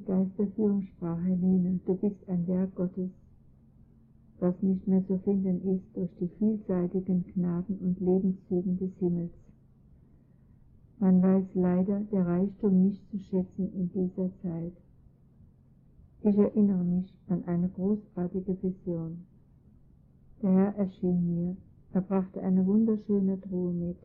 Geist der Führung sprach Helene, du bist ein Werk Gottes, das nicht mehr zu finden ist durch die vielseitigen Gnaden und Lebenszügen des Himmels. Man weiß leider der Reichtum nicht zu schätzen in dieser Zeit. Ich erinnere mich an eine großartige Vision. Der Herr erschien mir, er brachte eine wunderschöne Truhe mit.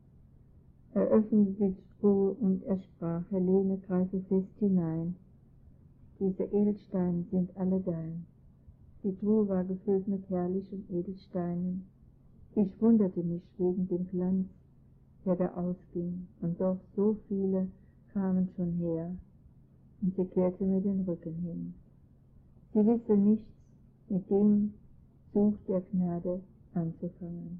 Er öffnete die Truhe und er sprach, Helene, greife fest hinein. Diese Edelsteine sind alle dein. Die Truhe war gefüllt mit herrlichen Edelsteinen. Ich wunderte mich wegen dem Glanz, der da ausging, und doch so viele kamen schon her, und sie kehrte mir den Rücken hin. Sie wisse nichts mit dem Zug der Gnade anzufangen.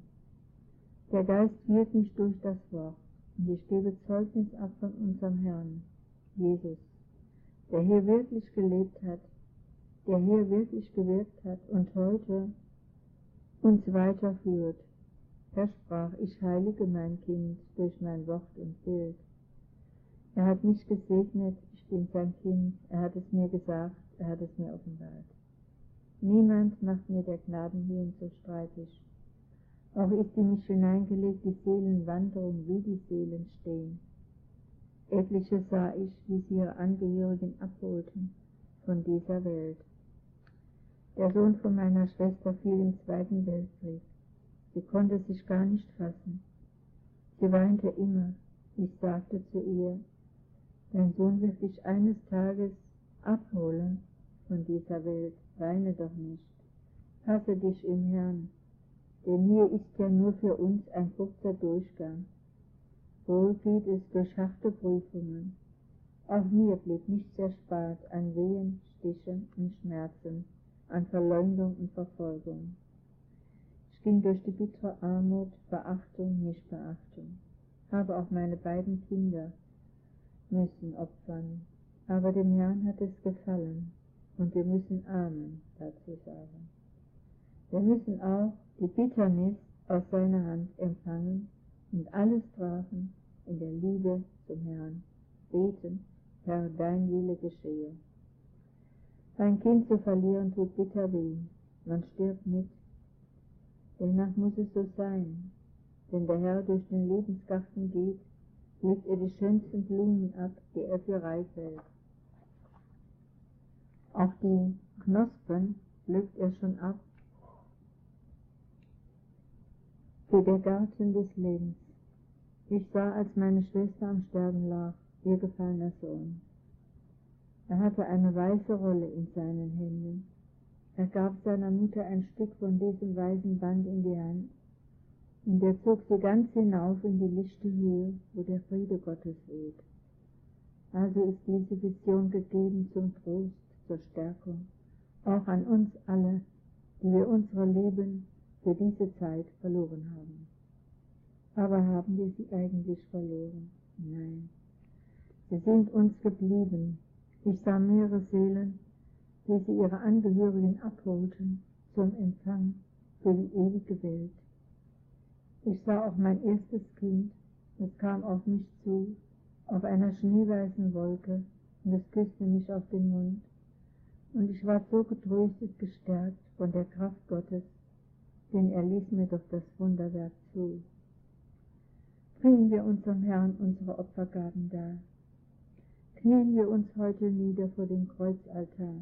Der Geist führt mich durch das Wort, und ich gebe Zeugnis ab von unserem Herrn, Jesus, der hier wirklich gelebt hat, der hier wirklich gewirkt hat und heute uns weiterführt. Er sprach, ich heilige mein Kind durch mein Wort und Bild. Er hat mich gesegnet, ich bin sein Kind, er hat es mir gesagt, er hat es mir offenbart. Niemand macht mir der Gnadenwillen so streitig. Auch ist in mich hineingelegt die Seelenwanderung, wie die Seelen stehen. Etliche sah ich, wie sie ihre Angehörigen abholten von dieser Welt. Der Sohn von meiner Schwester fiel im Zweiten Weltkrieg. Sie konnte sich gar nicht fassen. Sie weinte immer. Ich sagte zu ihr, dein Sohn wird dich eines Tages abholen von dieser Welt. Weine doch nicht. Fasse dich im Herrn, denn hier ist ja nur für uns ein kurzer Durchgang. Wohl geht es durch harte Prüfungen. Auch mir blieb nichts erspart an Wehen, Stichen und Schmerzen, an Verleumdung und Verfolgung. Ich ging durch die bittere Armut, Verachtung, Nichtbeachtung, habe auch meine beiden Kinder müssen opfern, aber dem Herrn hat es gefallen, und wir müssen Amen dazu sagen. Wir müssen auch die Bitternis aus seiner Hand empfangen und alles tragen in der Liebe zum Herrn, beten, Herr, dein Wille geschehe. Ein Kind zu verlieren tut bitter weh, man stirbt mit. Dennoch muss es so sein, wenn der Herr durch den Lebensgarten geht, legt er die schönsten Blumen ab, die er für reif hält. Auch die Knospen pflückt er schon ab für den Garten des Lebens. Ich sah, als meine Schwester am Sterben lag, ihr gefallener Sohn. Er hatte eine weiße Rolle in seinen Händen. Er gab seiner Mutter ein Stück von diesem weißen Band in die Hand, und er zog sie ganz hinauf in die lichte Höhe, wo der Friede Gottes weht. Also ist diese Vision gegeben zum Trost, zur Stärkung, auch an uns alle, die wir unsere Leben für diese Zeit verloren haben. Aber haben wir sie eigentlich verloren? Nein. Sie sind uns geblieben. Ich sah mehrere Seelen, wie sie ihre Angehörigen abholten zum Empfang für die ewige Welt. Ich sah auch mein erstes Kind, es kam auf mich zu, auf einer schneeweißen Wolke, und es küsste mich auf den Mund, und ich war so getröstet, gestärkt von der Kraft Gottes, denn er ließ mir doch das Wunderwerk zu. Bringen wir unserem Herrn unsere Opfergaben dar. Knien wir uns heute nieder vor dem Kreuzaltar.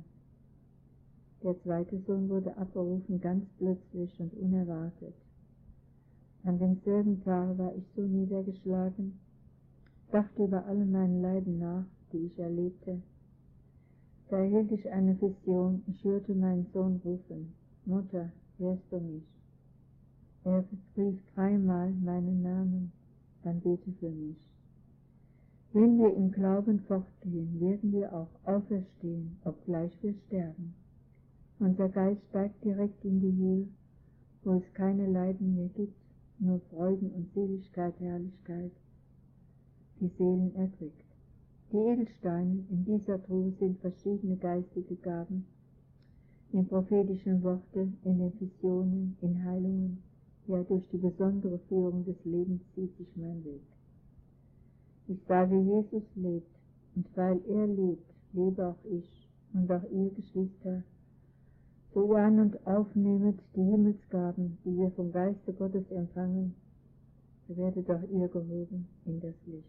Der zweite Sohn wurde abberufen, ganz plötzlich und unerwartet. An demselben Tag war ich so niedergeschlagen, dachte über alle meine Leiden nach, die ich erlebte. Da erhielt ich eine Vision, ich hörte meinen Sohn rufen, Mutter, hörst du mich? Er rief 3-mal meinen Namen, dann bete für mich. Wenn wir im Glauben fortgehen, werden wir auch auferstehen, obgleich wir sterben. Unser Geist steigt direkt in die Höhe, wo es keine Leiden mehr gibt, nur Freuden und Seligkeit, Herrlichkeit, die Seelen erquickt. Die Edelsteine in dieser Truhe sind verschiedene geistige Gaben, in prophetischen Worte, in den Visionen, in Heilungen, ja durch die besondere Führung des Lebens zieht sich mein Weg. Ich sage, Jesus lebt, und weil er lebt, lebe auch ich und auch ihr, Geschwister, so an und aufnehmet die Himmelsgaben, die wir vom Geiste Gottes empfangen, so werdet auch ihr gehoben in das Licht.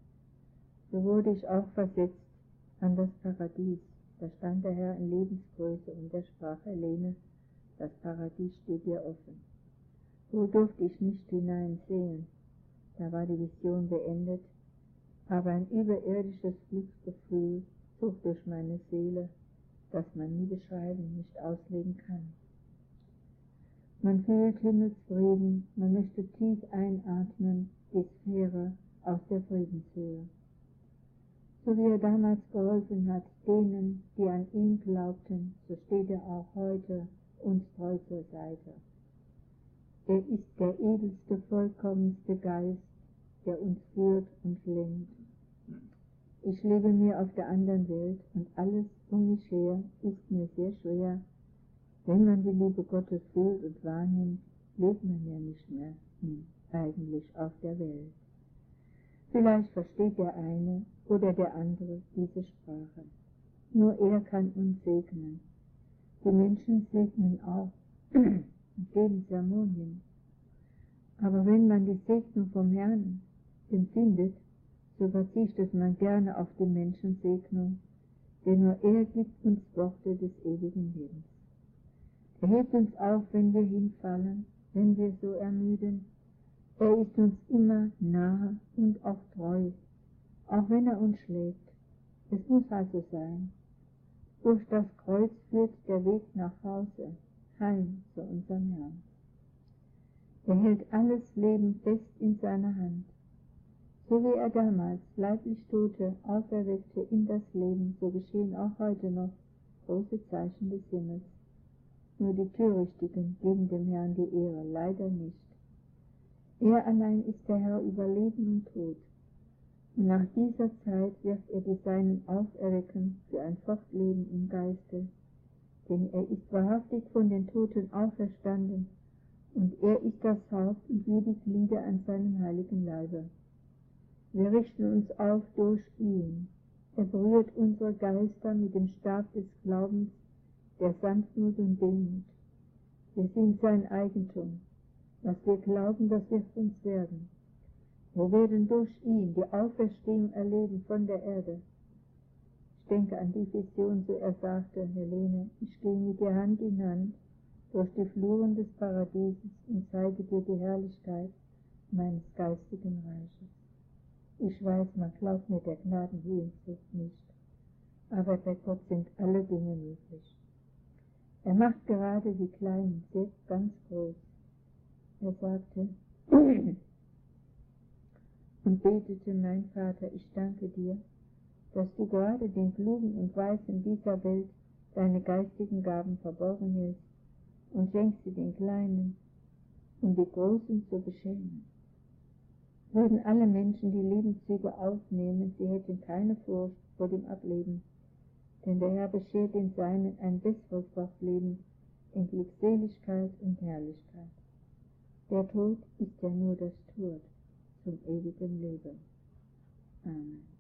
So wurde ich auch versetzt an das Paradies. Da stand der Herr in Lebensgröße und er sprach: Helene, das Paradies steht dir offen. So durfte ich nicht hineinsehen, da war die Vision beendet, aber ein überirdisches Glücksgefühl zog durch meine Seele, das man nie beschreiben, nicht auslegen kann. Man fühlt Himmelsfrieden, man möchte tief einatmen, die Sphäre aus der Friedenshöhe. So wie er damals geholfen hat, denen, die an ihn glaubten, so steht er auch heute uns treu zur Seite. Er ist der edelste, vollkommenste Geist, der uns führt und lenkt. Ich lebe mir auf der anderen Welt und alles um mich her ist mir sehr schwer. Wenn man die Liebe Gottes fühlt und wahrnimmt, lebt man ja nicht mehr eigentlich auf der Welt. Vielleicht versteht der eine oder der andere diese Sprache. Nur er kann uns segnen. Die Menschen segnen auch und geben Sermonien. Aber wenn man die Segnung vom Herrn empfindet, so verzichtet man gerne auf die Menschensegnung, denn nur er gibt uns Worte des ewigen Lebens. Er hebt uns auf, wenn wir hinfallen, wenn wir so ermüden. Er ist uns immer nahe und auch treu, auch wenn er uns schlägt. Es muss also sein. Durch das Kreuz führt der Weg nach Hause, heim zu unserem Herrn. Er hält alles Leben fest in seiner Hand. So wie er damals leiblich Tote auferweckte in das Leben, so geschehen auch heute noch große Zeichen des Himmels. Nur die Törichtigen geben dem Herrn die Ehre, leider nicht. Er allein ist der Herr über Leben und Tod. Und nach dieser Zeit wird er die Seinen auferwecken für ein Fortleben im Geiste, denn er ist wahrhaftig von den Toten auferstanden, und er ist das Haupt und wir die Glieder an seinem heiligen Leibe. Wir richten uns auf durch ihn. Er berührt unsere Geister mit dem Stab des Glaubens, der Sanftmut und Demut. Wir sind sein Eigentum. Was wir glauben, das wird uns werden. Wir werden durch ihn die Auferstehung erleben von der Erde. Ich denke an die Vision, so er sagte: Helene, ich gehe mit dir Hand in Hand durch die Fluren des Paradieses und zeige dir die Herrlichkeit meines geistigen Reiches. Ich weiß, man glaubt mir der Gnadenhöhenzug nicht, aber bei Gott sind alle Dinge möglich. Er macht gerade die Kleinen selbst ganz groß. Er sagte und betete: Mein Vater, ich danke dir, dass du gerade den Klugen und Weisen dieser Welt deine geistigen Gaben verborgen hältst und schenkst sie den Kleinen, um die Großen zu beschämen. Würden alle Menschen die Lebenszüge aufnehmen, sie hätten keine Furcht vor dem Ableben, denn der Herr beschert den Seinen ein besseres Fortleben in Glückseligkeit und Herrlichkeit. Der Tod ist ja nur das Tor zum ewigen Leben. Amen.